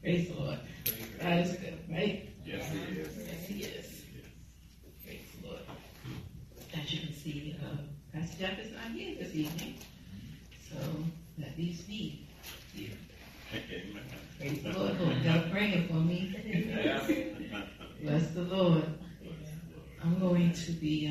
Praise the Lord. God is good, right? Yes, He is. Yes, He is. Praise the Lord. As you can see, Pastor Jeff is not here this evening, so that leaves me here. Praise the Lord. Y'all praying for me. Bless the Lord. I'm going to be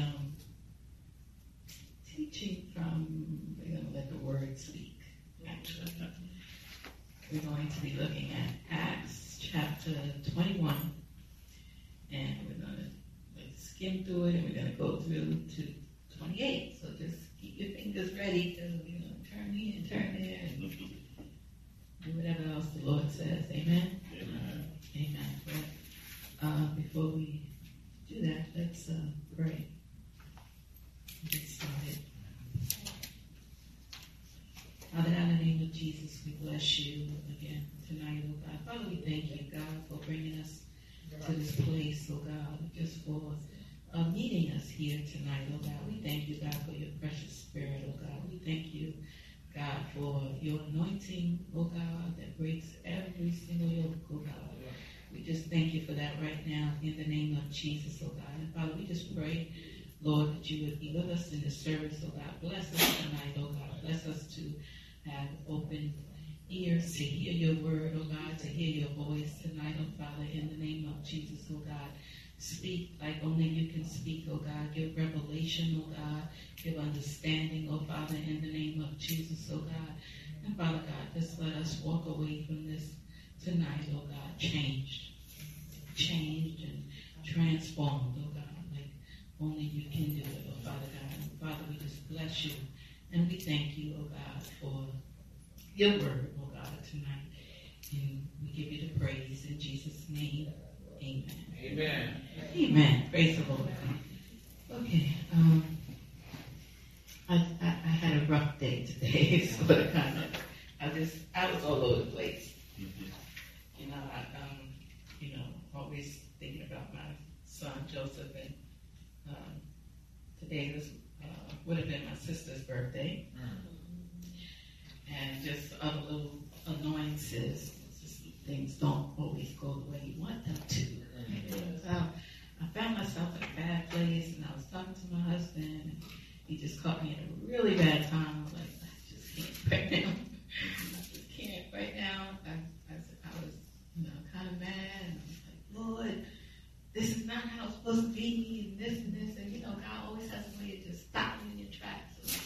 teaching from, we're going to let the Word speak, actually. We're going to be looking at Acts chapter 21, and we're going to skim through it, and we're going to go through to 28. So just keep your fingers ready, because we're going to turn here and turn there, and do whatever else the Lord says. Amen? Amen. Amen. But before we do that, let's pray. Get started. Father, in the name of Jesus, we bless you again tonight, oh God. Father, we thank you, God, for bringing us to this place, oh God, just for meeting us here tonight, oh God. We thank you, God, for your precious spirit, oh God. We thank you, God, for your anointing, oh God, that breaks every single yoke, oh God. We just thank you for that right now in the name of Jesus, oh God. And Father, we just pray, Lord, that you would be with us in this service, oh God. Bless us tonight, oh God. Bless us to have open ears to hear your word, oh God, to hear your voice tonight, oh Father, in the name of Jesus, oh God. Speak like only you can speak, oh God. Give revelation, oh God. Give understanding, oh Father, in the name of Jesus, oh God. And Father God, just let us walk away from this tonight, oh God, changed and transformed, oh God, like only you can do it, oh Father God. And Father, we just bless you. And we thank you, oh God, for your word, oh God, tonight. And we give you the praise in Jesus' name. Amen. Amen. Amen. Praise the Lord. Okay. I had a rough day today, so I was all over the place. You know, always thinking about my son Joseph, and today would have been my sister's birthday, and just other little annoyances. Just things don't always go the way you want them to. So I found myself in a bad place, and I was talking to my husband, and he just caught me at a really bad time. I was like, I just can't right now. I just can't right now. I was, kind of mad, and I was like, Lord, this is not how it's supposed to be, and this, and God always has a way of just stopping you in your tracks.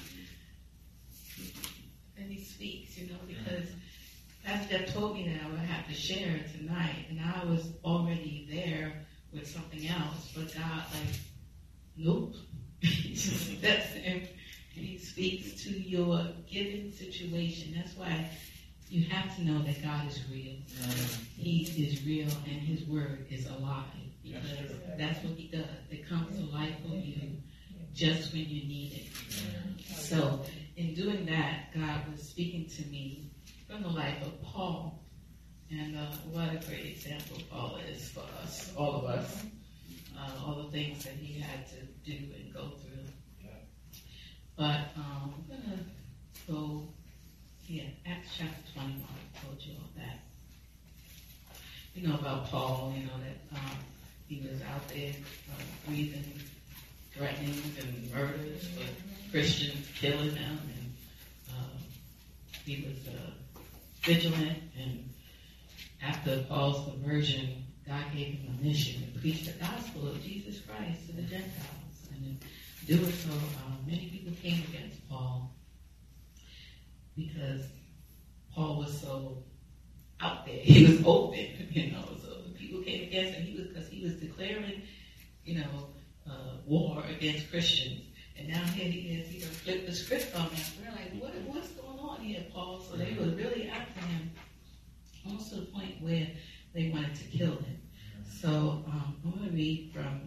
And he speaks, because Pastor Jeff told me that I would have to share it tonight, and I was already there with something else, but God, nope. He just steps in, and he speaks to your given situation. That's why you have to know that God is real. He is real, and his word is alive, because that's what he does. It comes to life for you just when you need it. So in doing that, God was speaking to me from the life of Paul. And what a great example Paul is for us, all of us. All the things that he had to do and go through. But I'm going to go here, Acts chapter 21. I told you all that. You know about Paul, that he was out there breathing threatenings and murders for Christians, killing them, and he was vigilant. And after Paul's conversion, God gave him a mission to preach the gospel of Jesus Christ to the Gentiles. And in doing so, many people came against Paul because Paul was so out there. He was open, so the people came against him because he was declaring, war against Christians. And now here he is, he done flipped the script on them. We're like, what's going on here, Paul? So they were really after him, almost to the point where they wanted to kill him. So I'm going to read from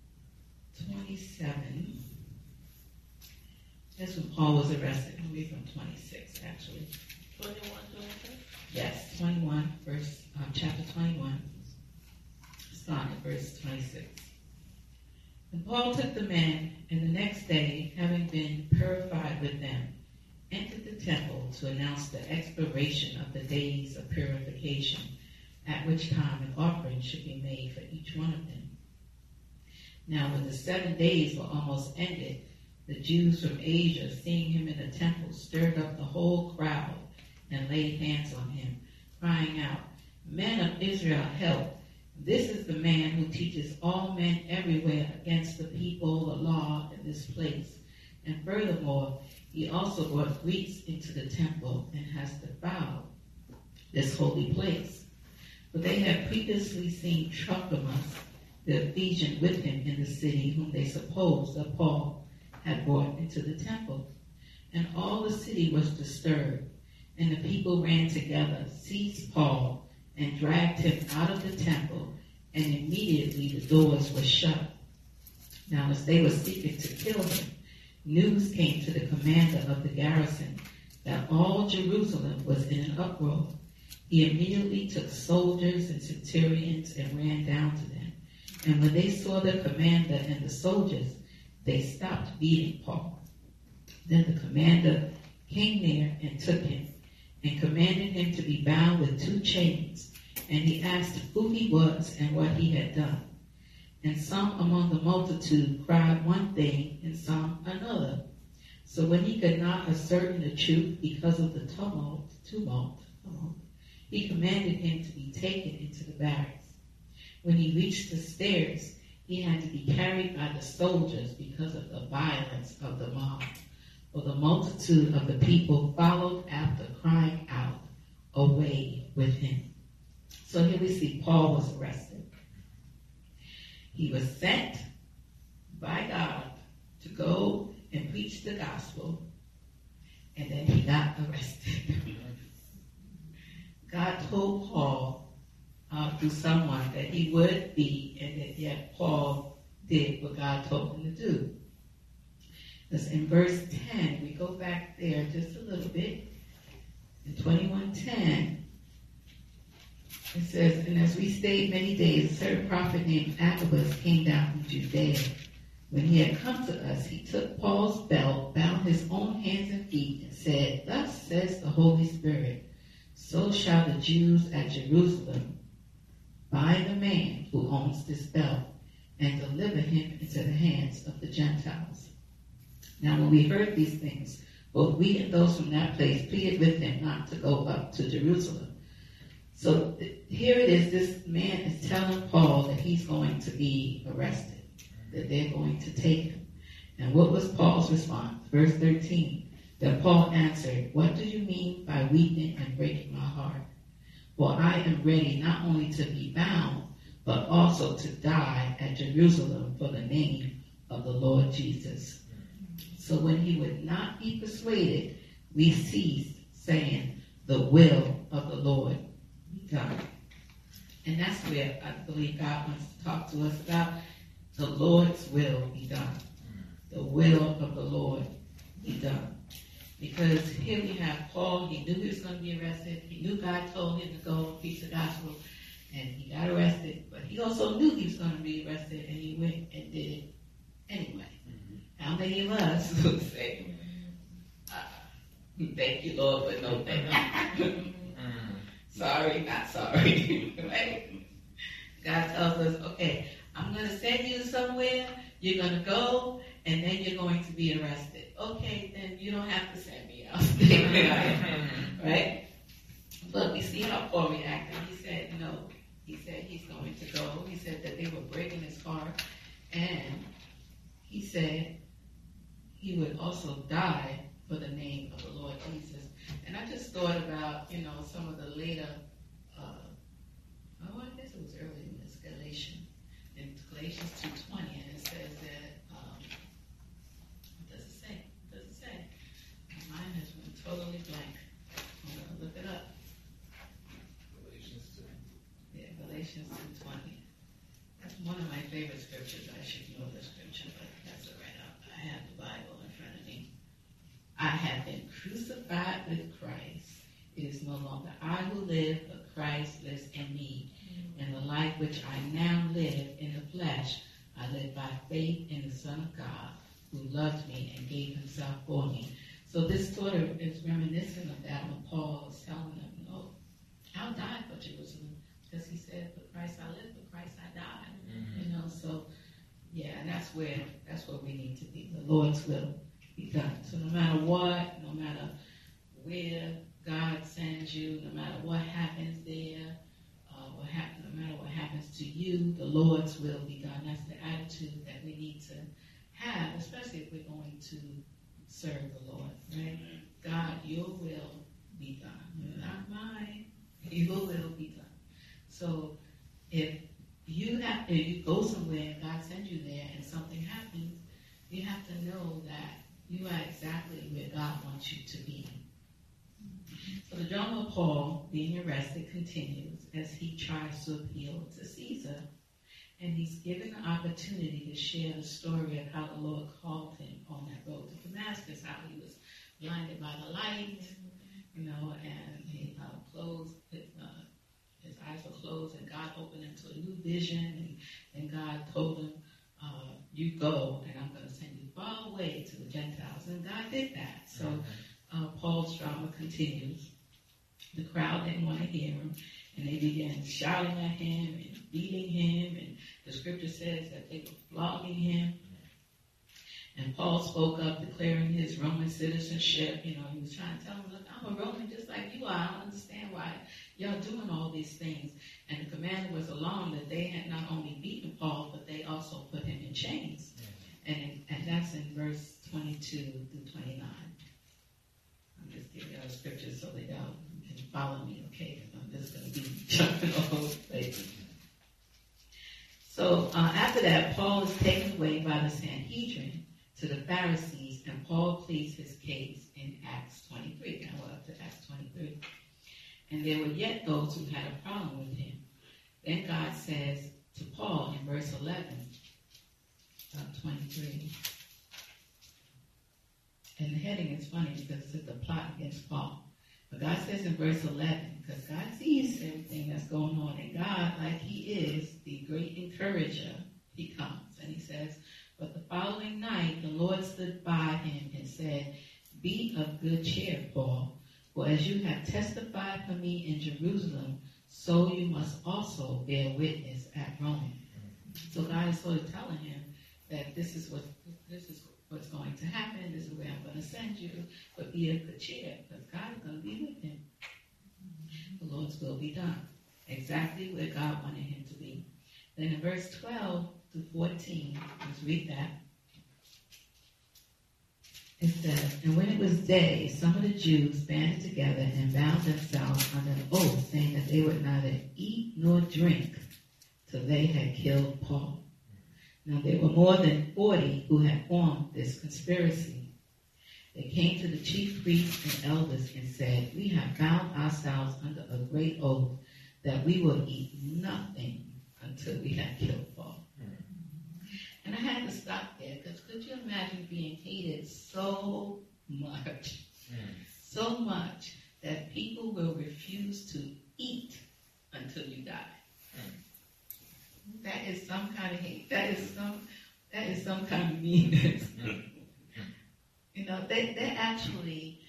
27. That's when Paul was arrested. I'll read from 26, actually. 21, 26? Yes, 21, chapter 21, starting at verse 26. And Paul took the men, and the next day, having been purified with them, entered the temple to announce the expiration of the days of purification, at which time an offering should be made for each one of them. Now when the 7 days were almost ended, the Jews from Asia, seeing him in the temple, stirred up the whole crowd and laid hands on him, crying out, "Men of Israel, help! This is the man who teaches all men everywhere against the people, the law, in this place. And furthermore, he also brought Greeks into the temple and has defiled this holy place." For they had previously seen Trophimus, the Ephesian, with him in the city, whom they supposed that Paul had brought into the temple. And all the city was disturbed, and the people ran together, seized Paul, and dragged him out of the temple, and immediately the doors were shut. Now as they were seeking to kill him, news came to the commander of the garrison that all Jerusalem was in an uproar. He immediately took soldiers and centurions and ran down to them. And when they saw the commander and the soldiers, they stopped beating Paul. Then the commander came near and took him and commanded him to be bound with 2 chains. And he asked who he was and what he had done. And some among the multitude cried one thing and some another. So when he could not ascertain the truth because of the tumult, he commanded him to be taken into the barracks. When he reached the stairs, he had to be carried by the soldiers because of the violence of the mob. For the multitude of the people followed after, crying out, "Away with him." So here we see Paul was arrested. He was sent by God to go and preach the gospel, and then he got arrested. God told Paul through someone that he would be, and that yet Paul did what God told him to do. Because in verse 10, we go back there just a little bit. In 21:10, it says, "And as we stayed many days, a certain prophet named Agabus came down from Judea. When he had come to us, he took Paul's belt, bound his own hands and feet, and said, 'Thus says the Holy Spirit, so shall the Jews at Jerusalem bind the man who owns this belt and deliver him into the hands of the Gentiles.' Now when we heard these things, both we and those from that place pleaded with him not to go up to Jerusalem." So here it is, this man is telling Paul that he's going to be arrested, that they're going to take him. And what was Paul's response? Verse 13, that Paul answered, "What do you mean by weeping and breaking my heart? For I am ready not only to be bound, but also to die at Jerusalem for the name of the Lord Jesus." So when he would not be persuaded, we ceased, saying, "The will of the Lord be done." And that's where I believe God wants to talk to us about the Lord's will be done. The will of the Lord be done. Because here we have Paul, he knew he was going to be arrested. He knew God told him to go and preach the gospel, and he got arrested. But he also knew he was going to be arrested, and he went and did it anyway. How many of us would say, "Thank you, Lord, but no thank you"? Sorry, not sorry. Right? God tells us, okay, I'm going to send you somewhere, you're going to go, and then you're going to be arrested. Okay, then you don't have to send me. I'll stay where I am. Right? But we see how Paul reacted. He said no. He said he's going to go. He said that they were breaking his heart. And he said he would also die for the name of the Lord Jesus. And I just thought about, some of the later, I guess it was early in this Galatians. In Galatians 2:20, and it says that, what does it say? What does it say? My mind has been totally blank. I'm going to look it up. Galatians 2. Yeah, Galatians 2:20. That's one of my favorite scriptures. I should know the scripture, but that's it right up. I have the Bible in front of me. "I have been crucified with Christ. It is no longer I who live, but Christ lives in me. And the life which I now live in the flesh, I live by faith in the Son of God, who loved me and gave himself for me." So this sort of is reminiscent of that when Paul is telling them, I'll die for Jerusalem. because he said, for Christ I live, for Christ I die. Mm-hmm. You know, so yeah, and that's where we need to be. The Lord's will be done. So no matter what, no matter where God sends you, no matter what happens there, no matter what happens to you, the Lord's will be done. That's the attitude that we need to have, especially if we're going to serve the Lord, right? God, your will be done, not mine. Your will be done. So if you go somewhere and God sends you there and something happens, you have to know that you are exactly where God wants you to be. So the drama of Paul being arrested continues as he tries to appeal to Caesar, and he's given the opportunity to share the story of how the Lord called him on that road to Damascus, how he was blinded by the light, and he closed his eyes were closed, and God opened him to a new vision, and God told him, you go, and I'm going to send you far away to the Gentiles. And God did that. So Paul's drama continues. The crowd didn't want to hear him, and they began shouting at him and beating him, and the scripture says that they were flogging him. And Paul spoke up, declaring his Roman citizenship. He was trying to tell them, look, I'm a Roman just like you are. I don't understand why y'all doing all these things. And the commander was alarmed that they had not only beaten Paul, but they also put him in chains. And that's in verse 22 through 29. I'm just giving y'all the scriptures so that y'all can follow me, okay? Because I'm just going to be jumping all over the place. So after that, Paul is taken away by the Sanhedrin to the Pharisees, and Paul pleads his case in Acts 23. Now we're up to Acts 23. And there were yet those who had a problem with him. Then God says to Paul in verse 11 of 23, and the heading is funny because it's a plot against Paul. But God says in verse 11, because God sees everything that's going on, and God, like he is the great encourager, he comes and he says, but the following night the Lord stood by him and said, be of good cheer, Paul, for as you have testified for me in Jerusalem, so you must also bear witness at Rome. So God is sort of telling him that this is what's going to happen, this is where I'm going to send you, but be of good cheer, because God is going to be with him. The Lord's will be done, exactly where God wanted him to be. Then in verse 12 to 14, let's read that. It says, and when it was day, some of the Jews banded together and bound themselves under an oath, saying that they would neither eat nor drink till they had killed Paul. Now there were more than 40 who had formed this conspiracy. They came to the chief priests and elders and said, we have bound ourselves under a great oath that we will eat nothing until we have killed Paul. And I had to stop there, because could you imagine being hated so much that people will refuse to eat until you die? That is some kind of hate. That is some kind of meanness. They're actually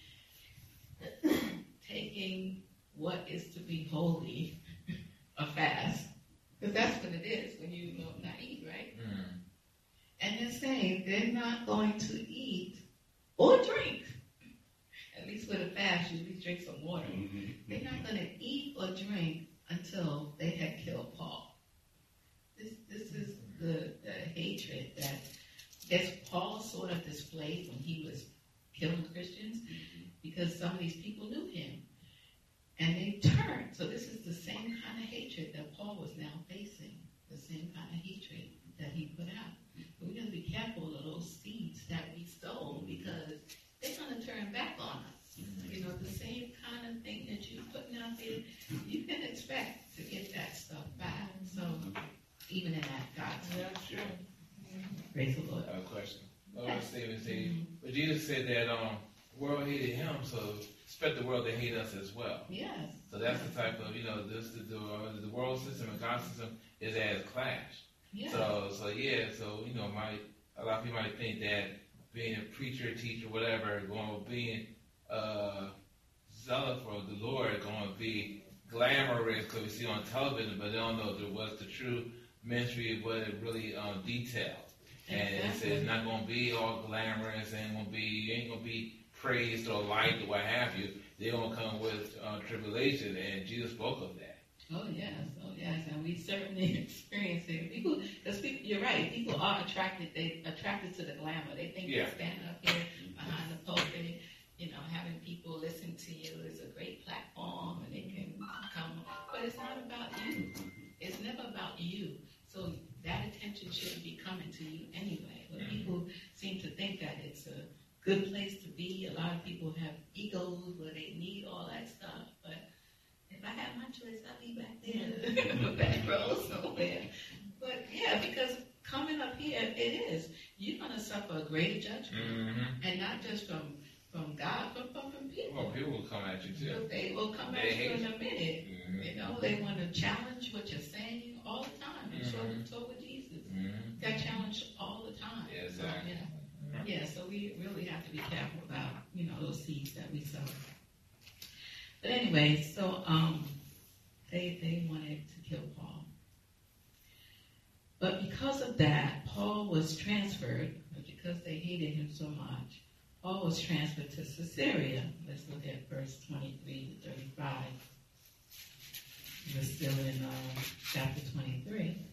taking what is to be holy a fast. Because that's what it is when you not eat, right? And they're saying they're not going to eat or drink. At least with a fast, you at least drink some water. They're not going to eat or drink until they had killed Paul. This is the hatred that Paul sort of displayed when he was killing Christians, because some of these people knew him. And they turned. So this is the same kind of hatred that Paul was now facing, the same kind of hatred that he put out. But we got to be careful of those seeds that we sow, because they're going to turn back on us. The same kind of thing that you're putting out there, you can expect to get that stuff back. So even in that, God's will. Praise the Lord. I have a question. Stephen said, but Jesus said that the world hated him, so expect the world to hate us as well. Yes. So that's the type of, the world system and God system is as clash. Yeah. So a lot of people might think that being a preacher, teacher, whatever, being zealot for the Lord, going to be glamour is because we see it on television, but they don't know what's the true ministry of what it really details. And it says it's not going to be all glamorous, and you ain't going to be praised or liked or what have you. They're going to come with tribulation, and Jesus spoke of that. Oh yes, and we certainly experience it. Because you're right. People are attracted. They attracted to the glamour. They think they stand up here behind the pulpit, having people listen to you is a great platform, and they can come. But it's not about you. It's never about you. So that attention shouldn't be coming to you anyway. But people seem to think that it's a good place to be. A lot of people have egos where they need all that stuff. But if I had my choice, I'd be back there, back row somewhere. But yeah, because coming up here, it is. You're going to suffer a greater judgment. And not just from God, but from people. Well, people will come at you too. But they will come at you in a minute. They want to challenge what you're saying all the time. So with Jesus. Got challenged all the time. Yeah, exactly. So we really have to be careful about, those seeds that we sow. But anyway, so they wanted to kill Paul. But because of that, Paul was transferred, because they hated him so much, Paul was transferred to Caesarea. Let's look at verse 23 to 35. We're still in chapter 23.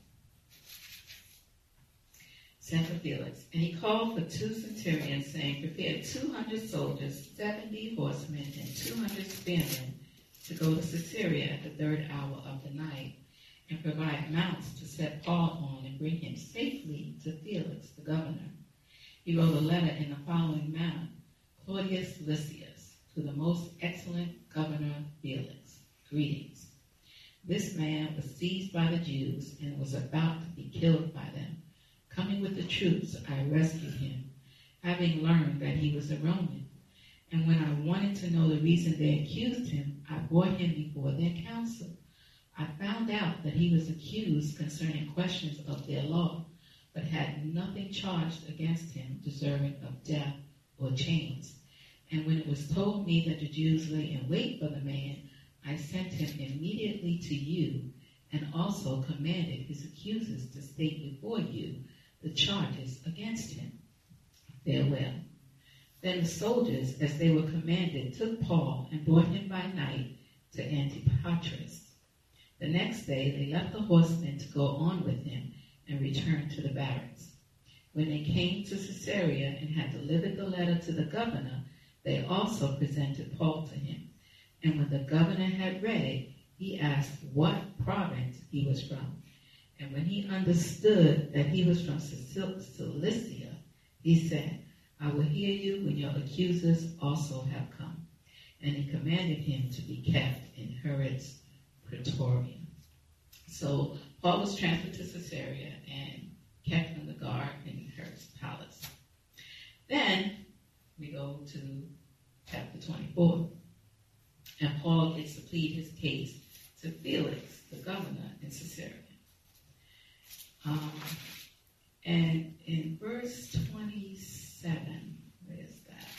Sent for Felix. And he called for 2 centurions, saying, prepare 200 soldiers, 70 horsemen, and 200 spearmen to go to Caesarea at the 3rd hour of the night, and provide mounts to set Paul on and bring him safely to Felix, the governor. He wrote a letter in the following manner: Claudius Lysias, to the most excellent governor Felix, greetings. This man was seized by the Jews and was about to be killed by them. Coming with the troops, I rescued him, having learned that he was a Roman. And when I wanted to know the reason they accused him, I brought him before their council. I found out that he was accused concerning questions of their law, but had nothing charged against him deserving of death or chains. And when it was told me that the Jews lay in wait for the man, I sent him immediately to you, and also commanded his accusers to state before you the charges against him. Farewell. Then the soldiers, as they were commanded, took Paul and brought him by night to Antipatris. The next day they left the horsemen to go on with him and returned to the barracks. When they came to Caesarea and had delivered the letter to the governor, they also presented Paul to him. And when the governor had read it, he asked what province he was from. And when he understood that he was from Cilicia, he said, I will hear you when your accusers also have come. And he commanded him to be kept in Herod's praetorium. So Paul was transferred to Caesarea and kept in the guard in Herod's palace. Then we go to chapter 24. And Paul gets to plead his case to Felix, the governor in Caesarea. And in verse 27, where is that?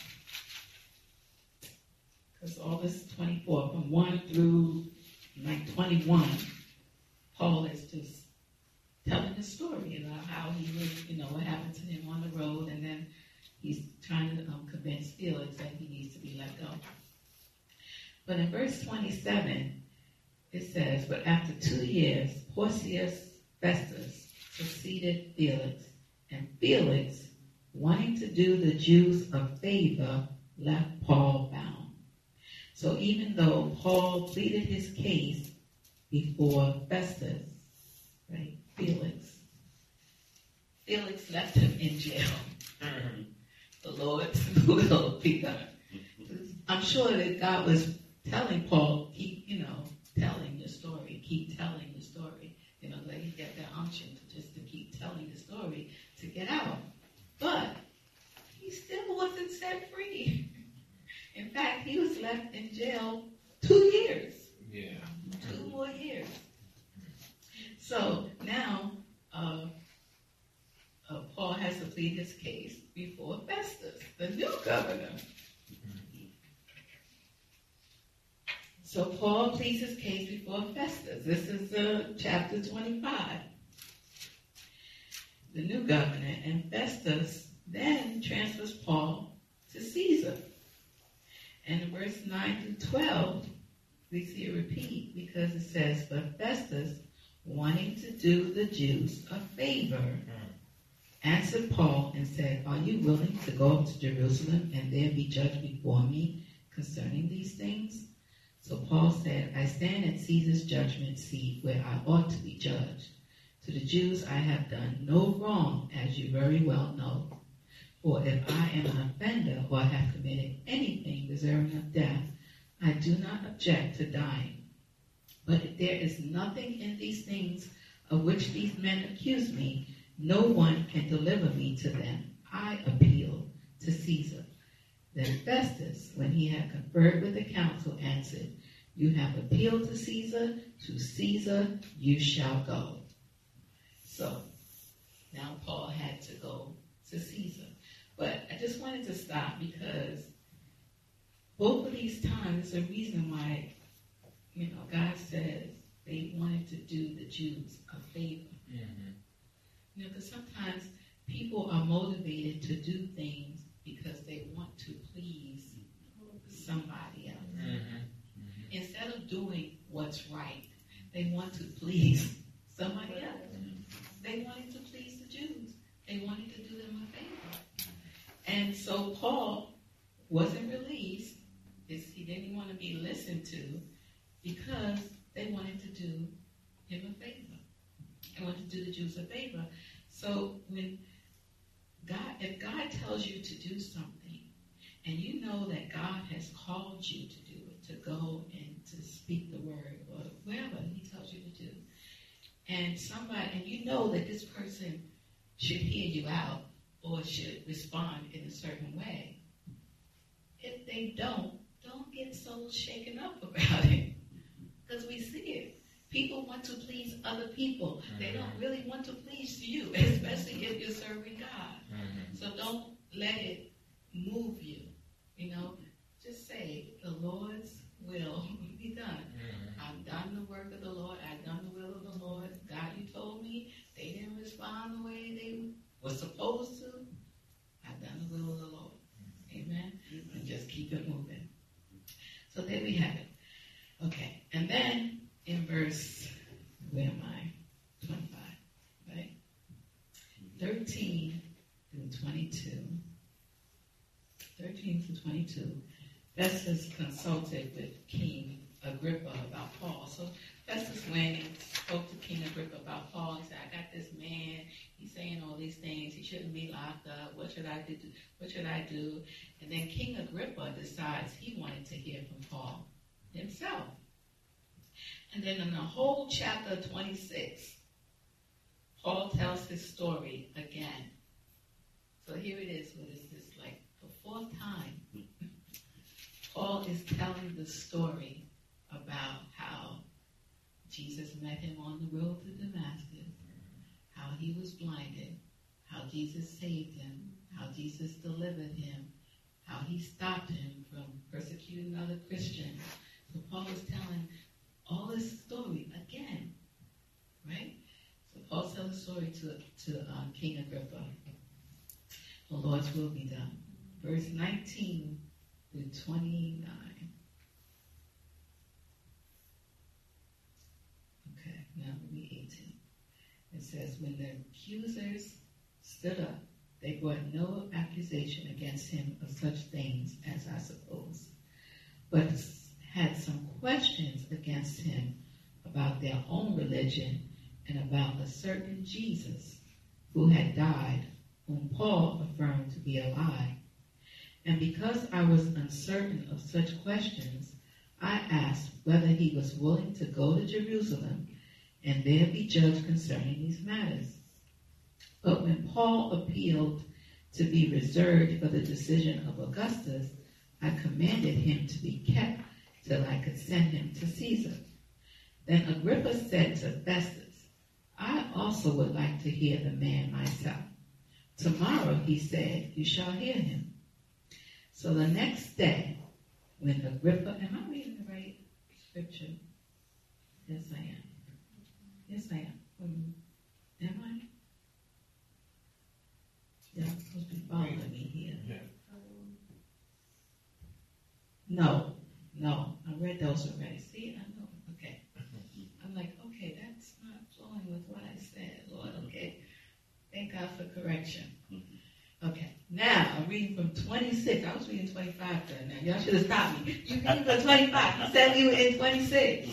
Because all this 24, from 1 through 21, Paul is just telling the story about how he was, what happened to him on the road, and then he's trying to convince Felix that he needs to be let go. But in verse 27, it says, but after 2 years, Porcius Festus succeeded Felix, and Felix, wanting to do the Jews a favor, left Paul bound. So even though Paul pleaded his case before Festus, right, Felix left him in jail. The Lord's will be done. I'm sure that God was telling Paul, keep telling the story, keep telling the story. That he got that unction to keep telling the story to get out. But he still wasn't set free. In fact, he was left in jail 2 years. Yeah. 2 more years. So now Paul has to plead his case before Festus, the new governor. So Paul pleads his case before Festus. This is chapter 25. The new governor, and Festus then transfers Paul to Caesar. And in verse 9 to 12, we see a repeat because it says, but Festus, wanting to do the Jews a favor, answered Paul and said, are you willing to go up to Jerusalem and there be judged before me concerning these things? So Paul said, I stand at Caesar's judgment seat where I ought to be judged. To the Jews I have done no wrong, as you very well know. For if I am an offender or have committed anything deserving of death, I do not object to dying. But if there is nothing in these things of which these men accuse me, no one can deliver me to them. I appeal to Caesar. Then Festus, when he had conferred with the council, answered, you have appealed to Caesar you shall go. So, now Paul had to go to Caesar. But I just wanted to stop because both of these times, there's a reason why, God says they wanted to do the Jews a favor. Mm-hmm. Because sometimes people are motivated to do things because they want to please somebody else. Mm-hmm. Mm-hmm. Instead of doing what's right, they want to please somebody else. Mm-hmm. They wanted to please the Jews. They wanted to do them a favor. And so Paul wasn't released. He didn't want to be listened to because they wanted to do him a favor. They wanted to do the Jews a favor. So if God tells you to do something, and you know that God has called you to do it, to go and to speak the word, or whatever he tells you to do, and you know that this person should hear you out or should respond in a certain way. If they don't get so shaken up about it. Because we see it. People want to please other people. Mm-hmm. They don't really want to please you, especially if you're serving God. Mm-hmm. So don't let it move you. Just say, the Lord's will be done. Mm-hmm. I've done the work of the Lord. I've done the will of the Lord. God, you told me they didn't respond the way they were supposed to. I've done the will of the Lord. Mm-hmm. Amen? Mm-hmm. And just keep it moving. So there we have it. Okay. And then in verse, 25, right? 13 through 22. 13 to 22. Festus consulted with King Agrippa about Paul. So Festus went and spoke to King Agrippa about Paul. He said, I got this man. He's saying all these things. He shouldn't be locked up. What should I do? What should I do? And then King Agrippa decides he wanted to hear from Paul himself. And then in the whole chapter 26, Paul tells his story again. So here it is. What is this, like the fourth time? Paul is telling the story about how Jesus met him on the road to Damascus, how he was blinded, how Jesus saved him, how Jesus delivered him, how he stopped him from persecuting other Christians. So Paul is telling all this story again, right? So Paul tells the story to King Agrippa. The Lord's will be done. Verse 19 through 29. Okay, now read 18. It says, when the accusers stood up, they brought no accusation against him of such things as I suppose, but had some questions against him about their own religion and about a certain Jesus who had died, whom Paul affirmed to be alive. And because I was uncertain of such questions, I asked whether he was willing to go to Jerusalem and there be judged concerning these matters. But when Paul appealed to be reserved for the decision of Augustus, I commanded him to be kept till I could send him to Caesar. Then Agrippa said to Festus, I also would like to hear the man myself. Tomorrow, he said, you shall hear him. So the next day, when Agrippa, am I reading the right scripture. Yes, I am. Yes, I am. Am I? You're supposed to be following me here. Yeah. No. I read those already. See, I know. Okay. I'm like, okay, that's not flowing with what I said, Lord. Okay. Thank God for correction. Okay. Now, I'm reading from 26. I was reading 25 then. Now, y'all should have stopped me. You reading from 25. You said we were in 26.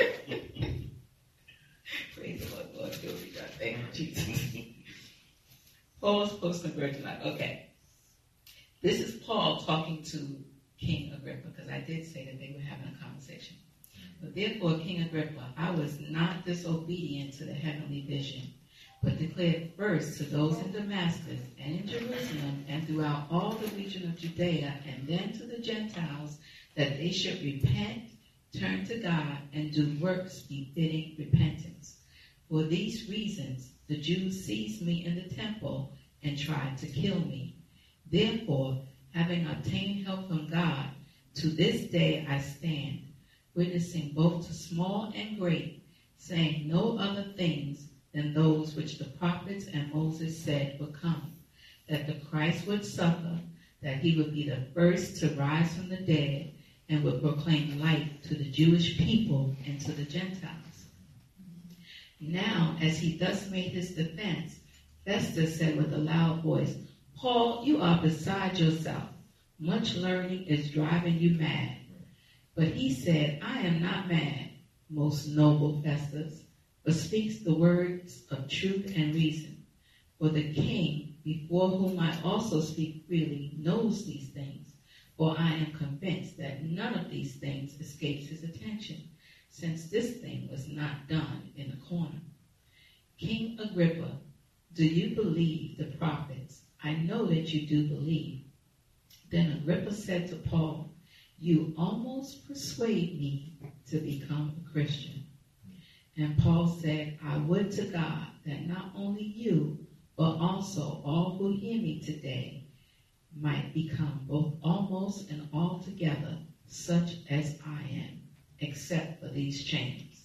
Praise the Lord. Lord, glory to God. Thank you, Jesus. Paul's post-conversion life. Okay. This is Paul talking to King Agrippa, because I did say that they were having a conversation. But therefore, King Agrippa, I was not disobedient to the heavenly vision, but declared first to those in Damascus and in Jerusalem and throughout all the region of Judea, and then to the Gentiles, that they should repent, turn to God, and do works befitting repentance. For these reasons, the Jews seized me in the temple and tried to kill me. Therefore, having obtained help from God, to this day I stand, witnessing both to small and great, saying no other things than those which the prophets and Moses said would come, that the Christ would suffer, that he would be the first to rise from the dead, and would proclaim light to the Jewish people and to the Gentiles. Now, as he thus made his defense, Festus said with a loud voice, Paul, you are beside yourself. Much learning is driving you mad. But he said, I am not mad, most noble Festus, but speaks the words of truth and reason. For the king, before whom I also speak freely, knows these things. For I am convinced that none of these things escapes his attention, since this thing was not done in a corner. King Agrippa, do you believe the prophets? I know that you do believe. Then Agrippa said to Paul, you almost persuade me to become a Christian. And Paul said, I would to God that not only you, but also all who hear me today might become both almost and altogether such as I am, except for these chains.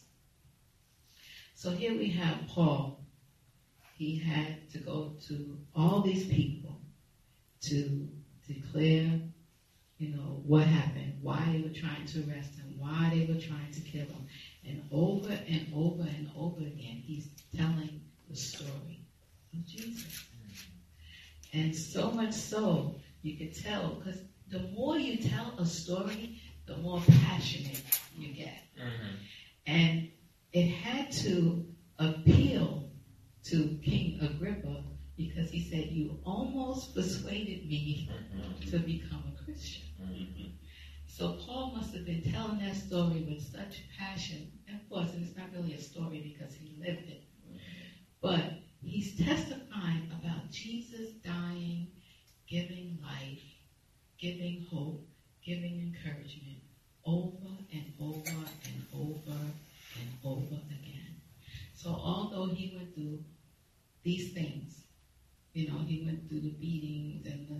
So here we have Paul. He had to go to all these people to declare, what happened, why they were trying to arrest him, why they were trying to kill him. And over and over and over again, he's telling the story of Jesus. And so much so, you could tell, because the more you tell a story, the more passionate you get. Mm-hmm. And it had to appeal to King Agrippa, because he said, you almost persuaded me to become a Christian. Mm-hmm. So Paul must have been telling that story with such passion. And of course, and it's not really a story because he lived it. Mm-hmm. But he's testifying about Jesus dying, giving life, giving hope, giving encouragement over and over and over and over again. So although he went through these things, he went through the beatings and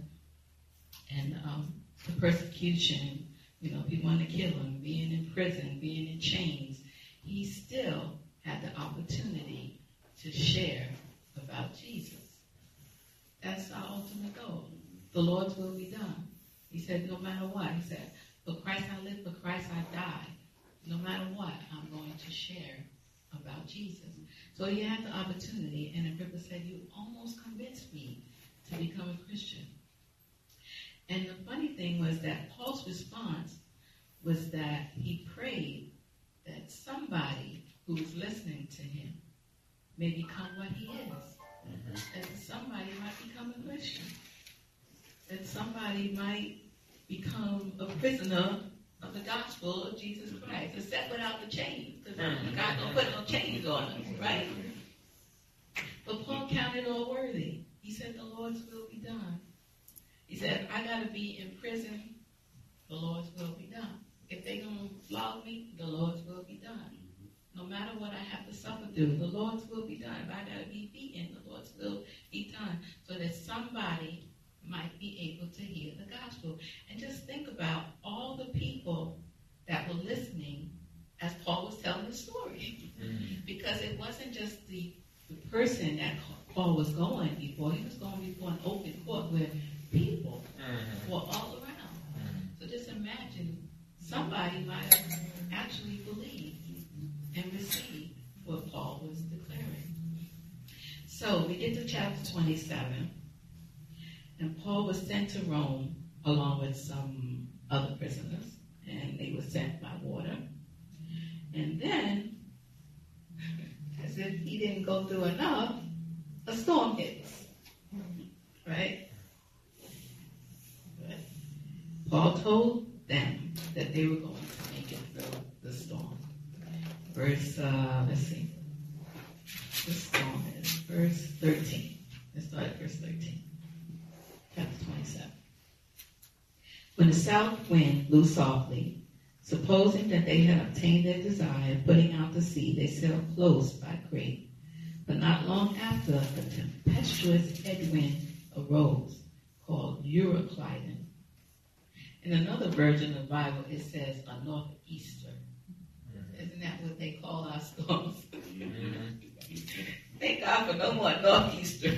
the persecution, people wanted to kill him, being in prison, being in chains, he still had the opportunity to share about Jesus. That's our ultimate goal. The Lord's will be done. He said, no matter what, he said, for Christ I live, for Christ I die. No matter what, I'm going to share about Jesus. So he had the opportunity, and Agrippa said, you almost convinced me to become a Christian. And the funny thing was that Paul's response was that he prayed that somebody who was listening to him may become what he is. Mm-hmm. That somebody might become a Christian. That somebody might become a prisoner of the gospel of Jesus Christ, except without the chains, because God don't put no chains on us, right? But Paul counted all worthy. He said, the Lord's will be done. He said, I got to be in prison, the Lord's will be done. If they're going to flog me, the Lord's will be done. No matter what I have to suffer through, the Lord's will be done. If I got to be beaten, the Lord's will be done. So that somebody might be able to hear the gospel. And just think about all the people that were listening person that Paul was going before, he was going before an open court where people were all around. So just imagine somebody might have actually believed and received what Paul was declaring. So we get to chapter 27, and Paul was sent to Rome along with some other prisoners, and they were sent by water. And then, as if he didn't go through enough, a storm hits, right? But Paul told them that they were going to make it through the storm. Verse, let's see. The storm is verse 13. Let's start at verse 13. Chapter 27. When the south wind blew softly, supposing that they had obtained their desire, putting out to sea, they sailed close by Crete. But not long after, a tempestuous headwind arose, called Euroclydon. In another version of the Bible, it says a northeaster. Isn't that what they call our storms? Thank God for no more northeasters.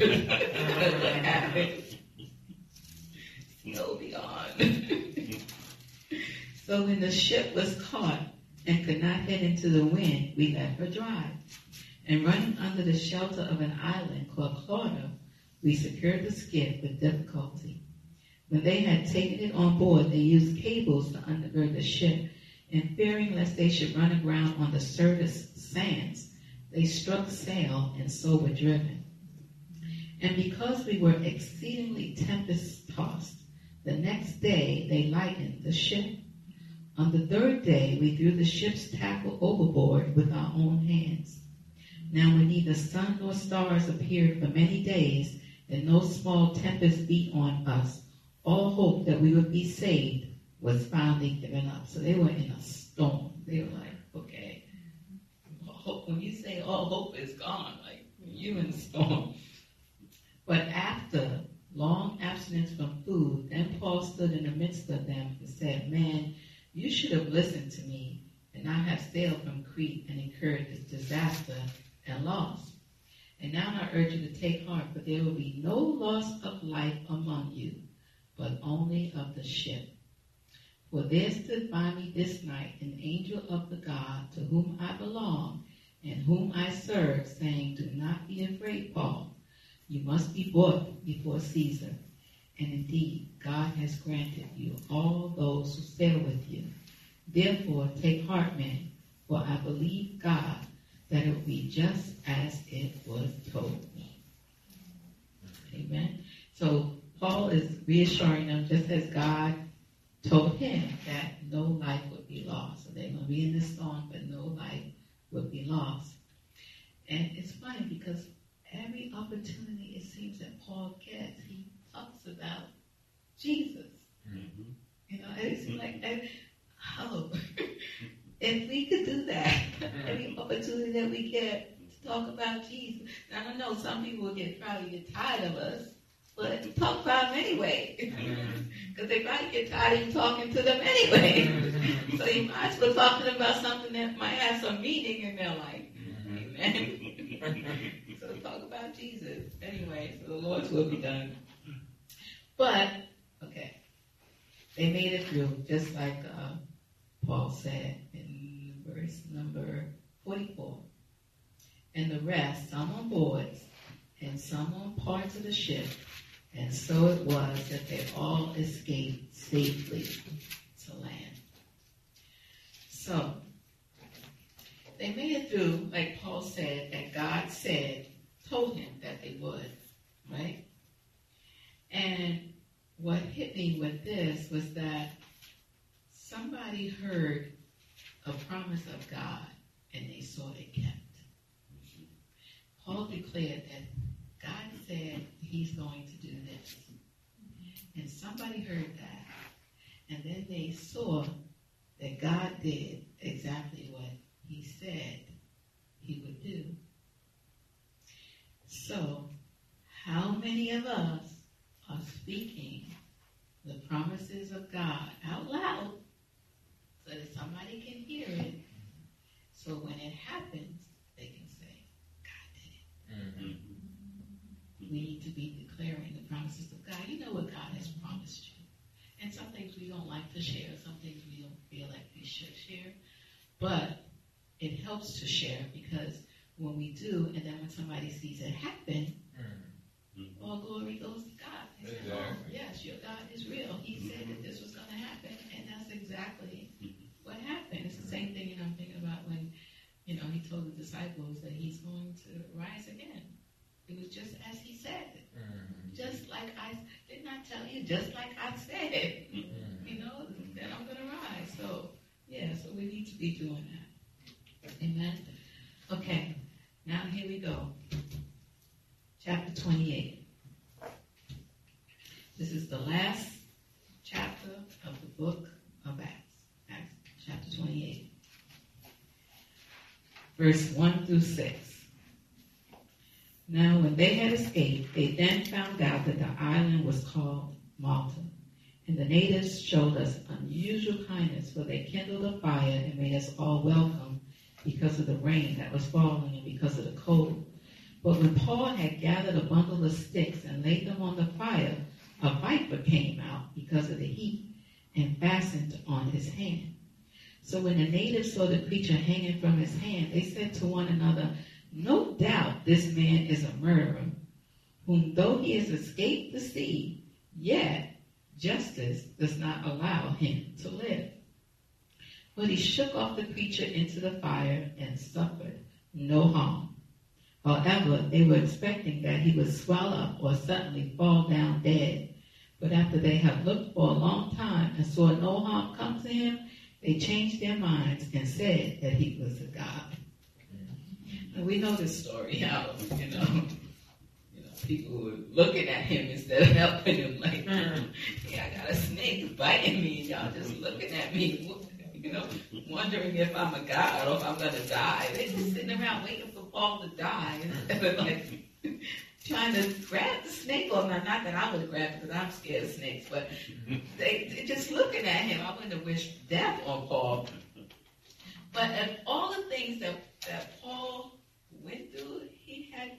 Snow be on. So when the ship was caught and could not head into the wind, we let her drive. And running under the shelter of an island called Clauda, we secured the skiff with difficulty. When they had taken it on board, they used cables to undergird the ship, and fearing lest they should run aground on the Syrtis sands, they struck sail and so were driven. And because we were exceedingly tempest-tossed, the next day they lightened the ship. On the third day we threw the ship's tackle overboard with our own hands. Now when neither sun nor stars appeared for many days, and no small tempest beat on us, all hope that we would be saved was finally given up. So they were in a storm. They were like, okay, when you say all hope is gone, like you in a storm. But after long abstinence from food, then Paul stood in the midst of them and said, man, you should have listened to me, and not have sailed from Crete and incurred this disaster and loss. And now I urge you to take heart, for there will be no loss of life among you, but only of the ship. For there stood by me this night an angel of the God to whom I belong and whom I serve, saying, do not be afraid, Paul. You must be brought before Caesar. And indeed, God has granted you all those who sail with you. Therefore, take heart, men, for I believe God that it will be just as it was told me. Amen. So Paul is reassuring them, just as God told him, that no life would be lost. So they're going to be in this storm, but no life would be lost. And it's funny because every opportunity it seems that Paul gets, he talks about Jesus. Mm-hmm. You know, and it's like, if we could do that, every opportunity that we get to talk about Jesus. Now, I know some people will probably get tired of us, but talk about him anyway. Because they probably get tired of you talking to them anyway. So you might as well talk to them about something that might have some meaning in their life. Amen. So talk about Jesus. Anyway, so the Lord's will be done. But, okay, they made it through, just like Paul said in verse number 44. And the rest, some on boards, and some on parts of the ship, and so it was that they all escaped safely to land. So, they made it through, like Paul said, that God told him that they would, right? And what hit me with this was that somebody heard a promise of God and they saw it kept. Paul declared that God said he's going to do this. And somebody heard that. And then they saw that God did exactly what he said he would do. So, how many of us are speaking the promises of God out loud so that somebody can hear it? So when it happens, they can say, God did it. We need to be declaring the promises of God. You know what God has promised you. And some things we don't like to share. Some things we don't feel like we should share. But it helps to share because when we do, and then when somebody sees it happen, all glory goes to God. They say, oh, yes, your God is real. He said that this was going to happen, and that's exactly what happened. It's the same thing, I'm thinking about when, he told the disciples that he's going to rise again. It was just as he said. Just like didn't I tell you? Just like I said, that I'm going to rise. So we need to be doing that. Amen. Okay, now here we go. Chapter 28. This is the last chapter of the book of Acts. Acts chapter 28. Verse 1 through 6. Now when they had escaped, they then found out that the island was called Malta. And the natives showed us unusual kindness, for they kindled a fire and made us all welcome because of the rain that was falling and because of the cold. But when Paul had gathered a bundle of sticks and laid them on the fire, a viper came out because of the heat and fastened on his hand. So when the natives saw the creature hanging from his hand, they said to one another, no doubt this man is a murderer, whom though he has escaped the sea, yet justice does not allow him to live. But he shook off the creature into the fire and suffered no harm. However, they were expecting that he would swell up or suddenly fall down dead. But after they had looked for a long time and saw no harm come to him, they changed their minds and said that he was a god. And we know this story, how, people were looking at him instead of helping him, like, I got a snake biting me, and y'all just looking at me, wondering if I'm a god or if I'm going to die. They're just sitting around waiting for Paul to die instead of, trying to grab the snake, or not that I would grab it because I'm scared of snakes, but they're just looking at him. I wouldn't have wished death on Paul. But of all the things that Paul went through, he had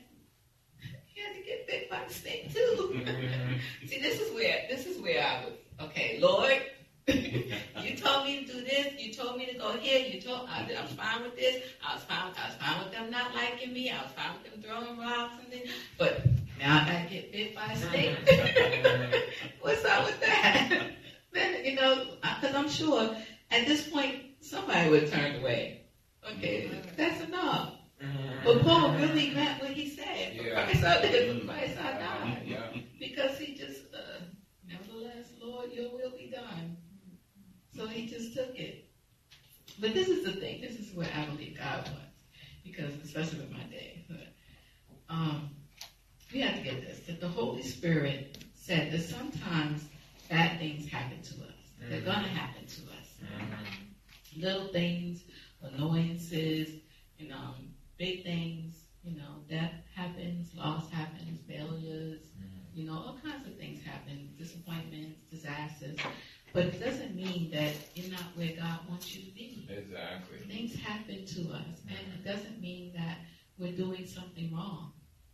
to get bit by the snake too. See, this is where I was. Okay, Lord, you told me to do this. You told me to go here. I was fine with this. I was fine with them not liking me. I was fine with them throwing rocks and things. But now I gotta get bit by a snake. What's up with that? Then because I'm sure at this point somebody would have turned away. Okay, that's enough. But Paul really meant what he said. For Christ I live, for Christ I die. Because he just, nevertheless, Lord, your will be done. So he just took it. But this is the thing. This is where I believe God was. Because, especially with my day. But, we have to get this. That the Holy Spirit said that sometimes bad things happen to us. They're going to happen to us. Little things, annoyances, big things, death happens, loss happens, failures, all kinds of things happen, disappointments, disasters. But it doesn't mean that you're not where God wants you to be. Exactly. Things happen to us, and it doesn't mean that we're doing something wrong.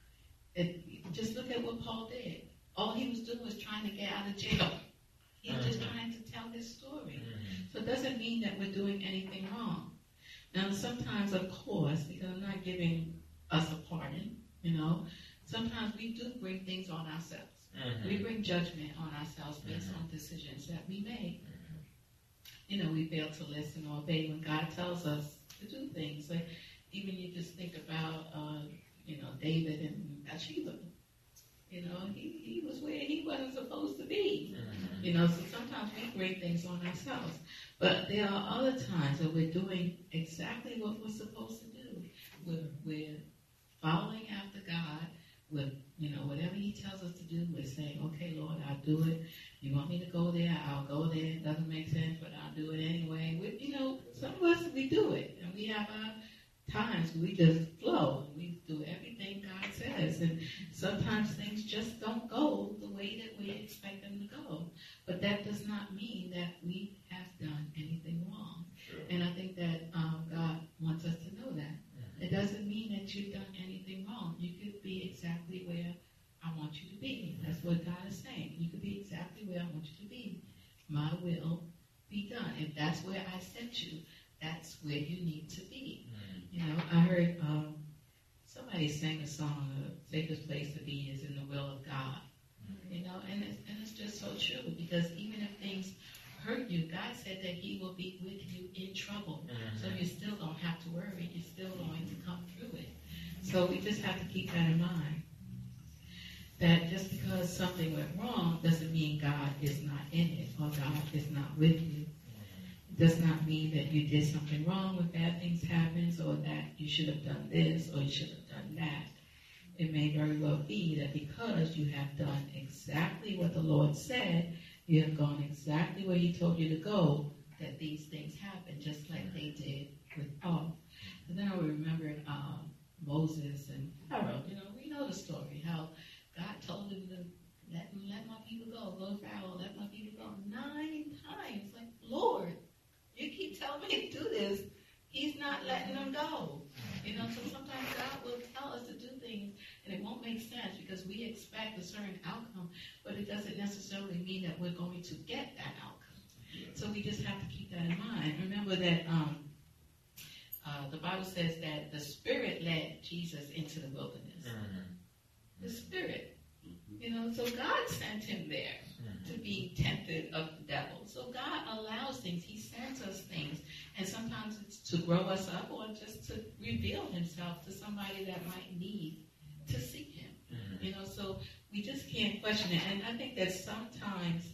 Just look at what Paul did. All he was doing was trying to get out of jail. He was just trying to tell his story. So it doesn't mean that we're doing anything wrong. Now, sometimes, of course, because I'm not giving us a pardon, sometimes we do bring things on ourselves. We bring judgment on ourselves based on decisions that we make. We fail to listen or obey when God tells us to do things. Like, even you just think about, David and Bathsheba. He was where he wasn't supposed to be. So sometimes we bring things on ourselves. But there are other times that we're doing exactly what we're supposed to do. We're following after God. With whatever he tells us to do, we're saying, okay, Lord, I'll do it. You want me to go there? I'll go there. It doesn't make sense, but I'll do it anyway. Some of us, we do it. And we have our times we just flow. We do everything God says. And sometimes things just don't go the way that we expect them to go. But that does not mean that we have done anything wrong. Sure. And I think that God wants us to know that. It doesn't mean that you've done anything wrong. You could where I want you to be. My will be done. If that's where I sent you, that's where you need to be. You know, I heard somebody sang a song, the safest place to be is in the will of God. You know, and it's just so true, because even if things hurt you, God said that he will be with you in trouble. So you still don't have to worry. You're still going to come through it. So we just have to keep that in mind. That just because something went wrong doesn't mean God is not in it or God is not with you. It does not mean that you did something wrong when bad things happen, or that you should have done this or you should have done that. It may very well be that because you have done exactly what the Lord said, you have gone exactly where he told you to go, that these things happen, just like they did with Paul. And then I remembered Moses and Pharaoh. You know, we know the story, how God told him to let my people go to Pharaoh, let my people go 9 times. Like, Lord, you keep telling me to do this. He's not letting them go. You know, so sometimes God will tell us to do things, and it won't make sense because we expect a certain outcome, but it doesn't necessarily mean that we're going to get that outcome. So we just have to keep that in mind. Remember that the Bible says that the Spirit led Jesus into the wilderness. The Spirit. You know, so God sent him there to be tempted of the devil. So God allows things. He sends us things. And sometimes it's to grow us up or just to reveal himself to somebody that might need to see him. You know, so we just can't question it. And I think that sometimes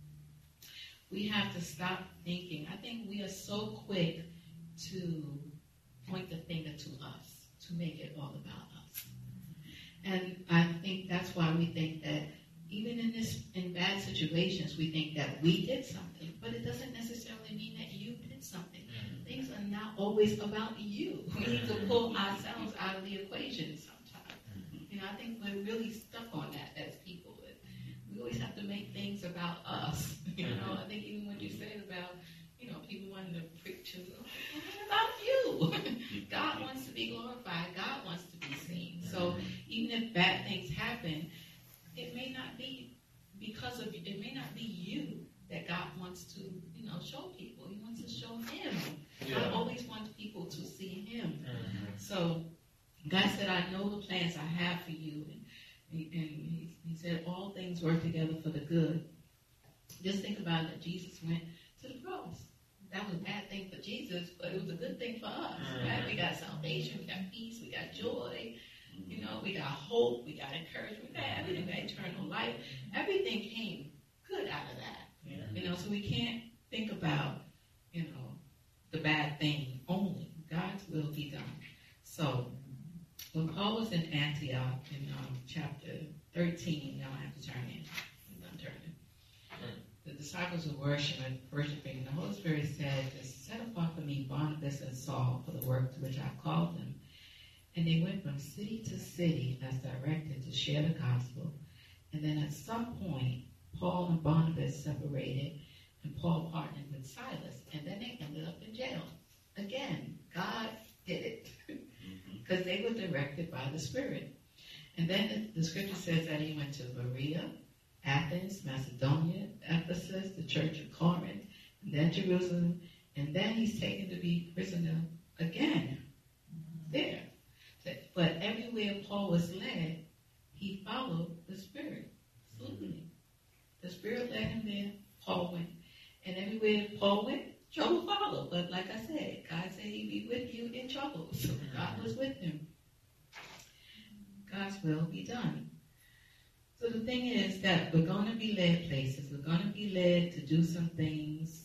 we have to stop thinking. I think we are so quick to point the finger to us, to make it all about us. And I think that's why we think that even in bad situations, we think that we did something, but it doesn't necessarily mean that you did something. Things are not always about you. We need to pull ourselves out of the equation sometimes. You know, I think we're really stuck on that as people. We always have to make things about us. You know, I think even when you said about, you know, people wanting to preach, what about you? God wants to be glorified. God wants to be seen. So even if bad things happen, it may not be because of you. It may not be you that God wants to, you know, show people. He wants to show him. God always wants people to see him. So God said, I know the plans I have for you. And he said, all things work together for the good. Just think about it. Jesus went to the cross. That was a bad thing for Jesus, but it was a good thing for us. Right? We got salvation, we got peace, we got joy. You know, we got hope, we got encouragement, we got everything, we got eternal life. Everything came good out of that. You know, so we can't think about, you know, the bad thing only. God's will be done. So, when Paul was in Antioch in chapter 13, now I have to turn in. I'm turning. The disciples were worshiping, and the Holy Spirit said, set apart for me Barnabas and Saul for the work to which I called them. And they went from city to city as directed to share the gospel. And then at some point, Paul and Barnabas separated, and Paul partnered with Silas. And then they ended up in jail. Again, God did it. Because they were directed by the Spirit. And then the scripture says that he went to Berea, Athens, Macedonia, Ephesus, the church of Corinth, and then Jerusalem. And then he's taken to be prisoner again there. But everywhere Paul was led, he followed the Spirit. Absolutely. The Spirit led him there, Paul went. And everywhere Paul went, trouble followed. But like I said, God said he'd be with you in trouble. So God was with him. God's will be done. So the thing is that we're going to be led places. We're going to be led to do some things.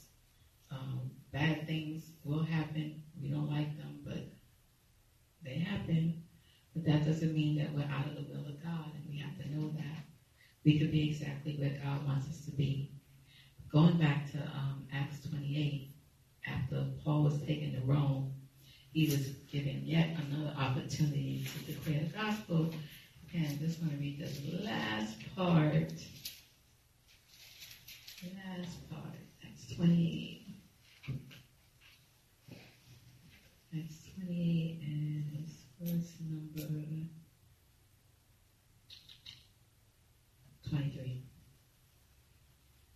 Bad things will happen. We don't like them, but they happen. But that doesn't mean that we're out of the will of God, and we have to know that. We could be exactly where God wants us to be. Going back to Acts 28, after Paul was taken to Rome, he was given yet another opportunity to declare the gospel. And just want to read this last part. Acts 28. Acts 28 and verse number 23.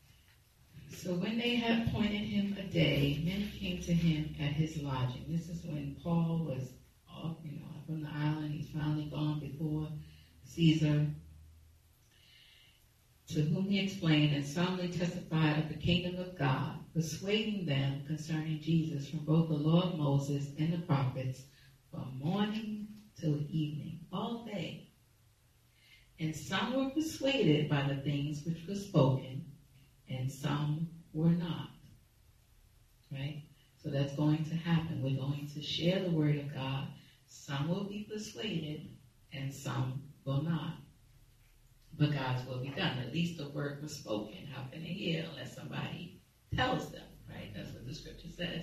So when they had appointed him a day, men came to him at his lodging. This is when Paul was off, up on the island. He's finally gone before Caesar, to whom he explained and solemnly testified of the kingdom of God, persuading them concerning Jesus from both the law of Moses and the prophets, from morning till evening, all day. And some were persuaded by the things which were spoken, and some were not. Right? So that's going to happen. We're going to share the word of God. Some will be persuaded, and some will not. But God's will be done. At least the word was spoken. How can they hear unless somebody tells them? Right? That's what the scripture says.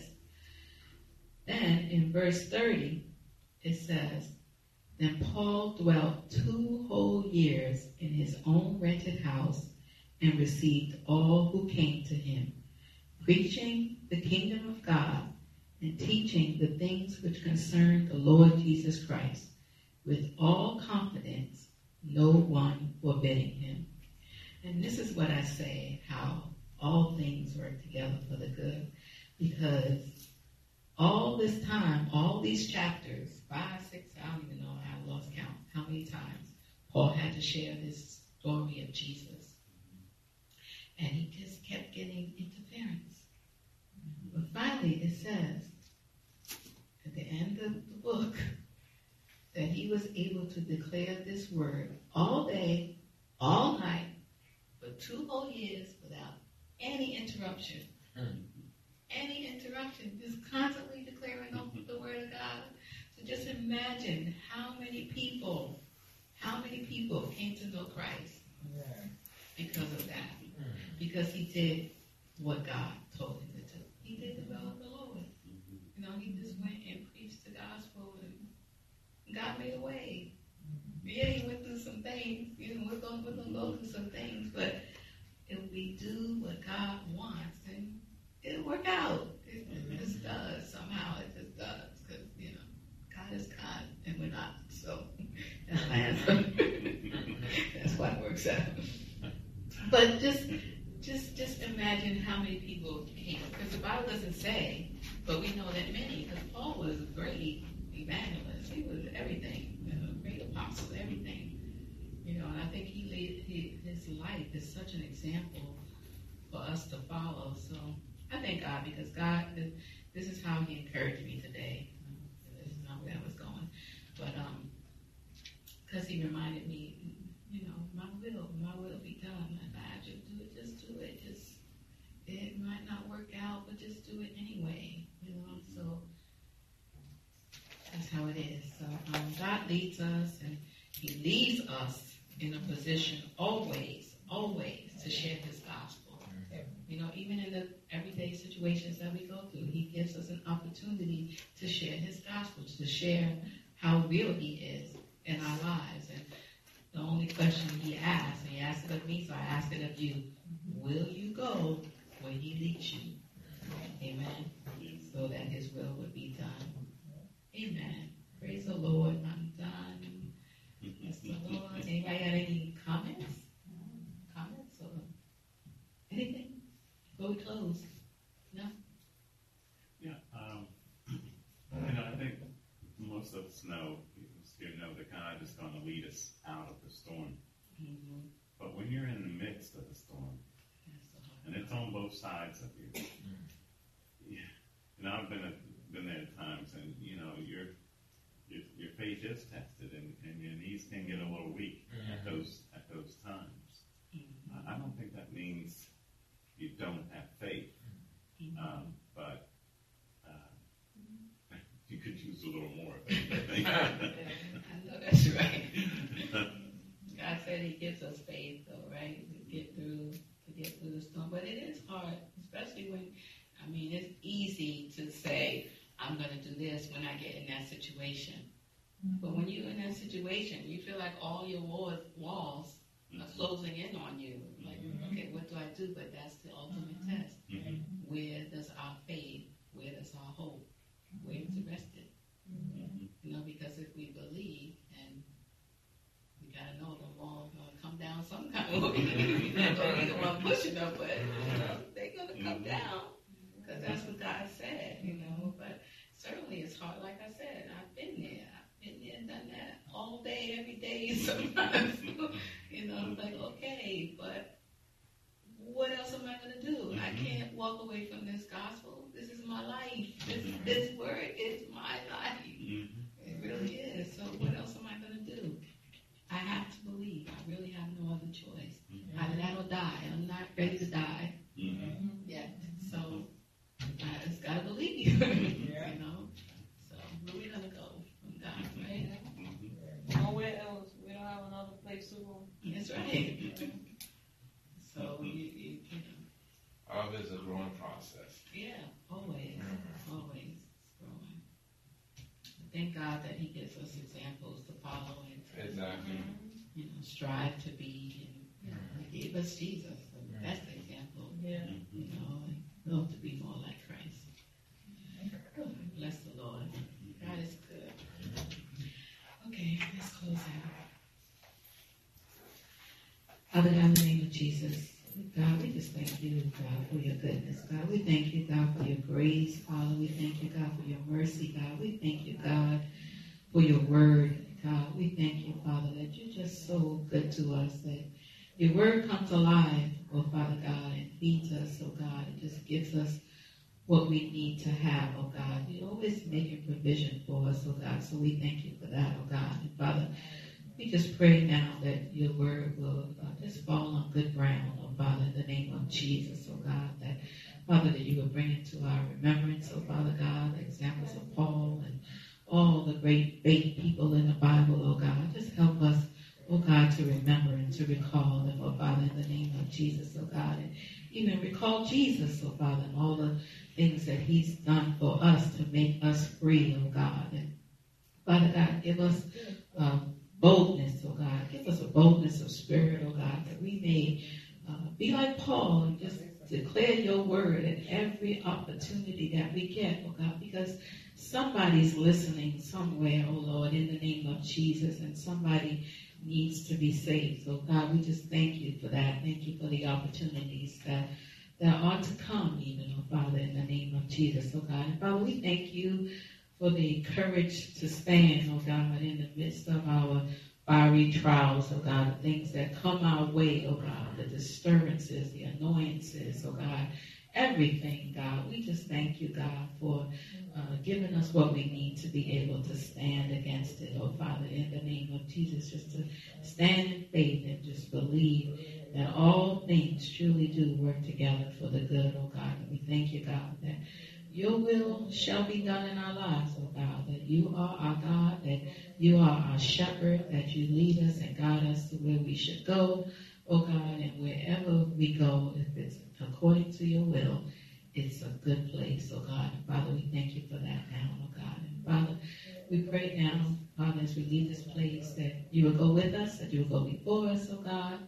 Then in verse 30, it says, then Paul dwelt 2 whole years in his own rented house and received all who came to him, preaching the kingdom of God and teaching the things which concern the Lord Jesus Christ, with all confidence, no one forbidding him. And this is what I say, how all things work together for the good, because all this time, all these chapters, 5, 6, I don't even know, I lost count how many times Paul had to share this story of Jesus. And he just kept getting interference. But finally it says, at the end of the book, that he was able to declare this word all day, all night, for 2 whole years without any interruption. Any interruption, just constantly declaring the word of God. So just imagine how many people came to know Christ because of that. Because he did what God told him to do. He did the will of the Lord. He just went and preached the gospel, and God made a way. Yeah, he went through some things. We're going to go through some things, but if we do what God wants, then it'll work out. It just does. Somehow it just does. Because, God is kind and we're not. So that's my answer. That's why it works out. But just imagine how many people came. Because the Bible doesn't say, but we know that many. Because Paul was a great evangelist. He was everything. A great apostle, everything. And I think his life is such an example for us to follow. So I thank God, because God, this is how he encouraged me today. This is not where I was going. But because he reminded me, my will be done. If I have to do it, just do it. It might not work out, but just do it anyway. So that's how it is. So God leads us, and he leaves us in a position always to share his gospel. Even in the everyday situations that we go through, he gives us an opportunity to share his gospel, to share how real he is in our lives. And the only question he asks, and he asked it of me, so I ask it of you, will you go where he leads you? Amen. So that his will would be done. Amen. Praise the Lord. I'm done. Bless the Lord. Anybody got any comments? Comments or anything? Before we close? No? Yeah. I think most of us know, that God is going to lead us out of the storm. Mm-hmm. But when you're in the midst of the storm, and it's on both sides of you, I've been there at times, and your faith is tested, and your knees can get a little weak at those times. I don't think that means you don't have faith, but you could use a little more faith, I think. I know that's right. God said he gives us faith, though, right? To get through the storm. But it is hard, especially when, it's easy to say, I'm going to do this when I get in that situation. But when you're in that situation, you feel like all your walls are closing in on you. Like, okay, what do I do? But that's the ultimate test. Where does our faith, where does our hope, where is it rested? Because if we believe, and we got to know the walls are going to come down some kind of way. We're not going to be the one pushing them, but they're going to come down. Because that's what God said, But certainly it's hard. Like I said, I've been there. And done that all day, every day, sometimes. It's like, okay, but what else am I going to do? I can't walk away from this gospel. This is my life. This word is my life. It really is. So what else am I going to do? I have to believe. I really have no other choice. Either that or die. I'm not ready to die yet. So I just got to believe, So where we going to go from God, right? Nowhere else. We don't have another place to go. That's right. So, all of it's a growing process. Yeah, always. Always growing. Thank God that He gives us examples to follow and Exactly. Strive to be. And He gave us Jesus, the best example. Yeah. And love to be more like Christ. Bless the Lord. God is good. Okay, let's close out. Father God, in the name of Jesus, God, we just thank you, God, for your goodness. God, we thank you, God, for your grace. Father, we thank you, God, for your mercy. God, we thank you, God, for your word. God, we thank you, Father, that you're just so good to us, that your word comes alive, oh Father God, and feeds us, oh God. It just gives us what we need to have, oh God. You always make a provision for us, oh God. So we thank you for that, oh God. And Father, we just pray now that your word will just fall on good ground, oh Father, in the name of Jesus, oh God. That, Father, that you will bring it to our remembrance, oh Father God, the examples of Paul and all the great faith people in the Bible, oh God. Just help us, oh God, to remember and to recall them, oh Father, in the name of Jesus, oh God. And even recall Jesus, oh Father, and all the things that he's done for us to make us free, oh God. And Father God, give us boldness, oh God. Give us a boldness of spirit, oh God, that we may be like Paul and just declare your word at every opportunity that we get, oh God, because somebody's listening somewhere, oh Lord, in the name of Jesus, and somebody needs to be saved. So God, we just thank you for that. Thank you for the opportunities that are to come even, oh Father, in the name of Jesus, oh God. And Father, we thank you for the courage to stand, oh God, in the midst of our fiery trials, oh God, the things that come our way, oh God, the disturbances, the annoyances, oh God, everything, God. We just thank you, God, for giving us what we need to be able to stand against it, oh Father, in the name of Jesus, just to stand in faith and just believe that all things truly do work together for the good, oh God. And we thank you, God, that your will shall be done in our lives, oh God, that you are our God, that you are our shepherd, that you lead us and guide us to where we should go, oh God, and wherever we go, if it's according to your will, it's a good place, oh God. And Father, we thank you for that now, oh God. And Father, we pray now, Father, as we leave this place, that you will go with us, that you will go before us, oh God,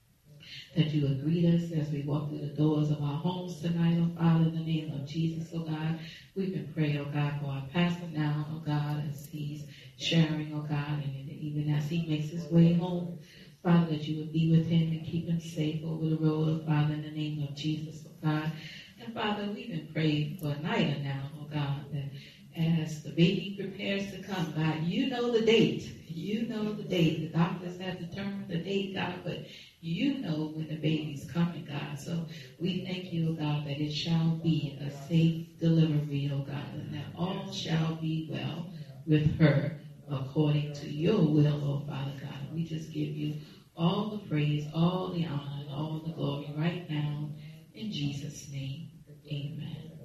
that you will greet us as we walk through the doors of our homes tonight, oh Father, in the name of Jesus, oh God. We can pray, oh God, for our pastor now, oh God, as he's sharing, oh God, and even as he makes his way home, Father, that you would be with him and keep him safe over the road, oh Father, in the name of Jesus, oh God. And Father, we even pray for Nida now, oh God, that as the baby prepares to come, God, you know the date. You know the date. The doctors have determined the date, God, but you know when the baby's coming, God. So we thank you, oh God, that it shall be a safe delivery, oh God, and that all shall be well with her according to your will, oh Father God. And we just give you all the praise, all the honor, and all the glory right now in Jesus' name. Amen.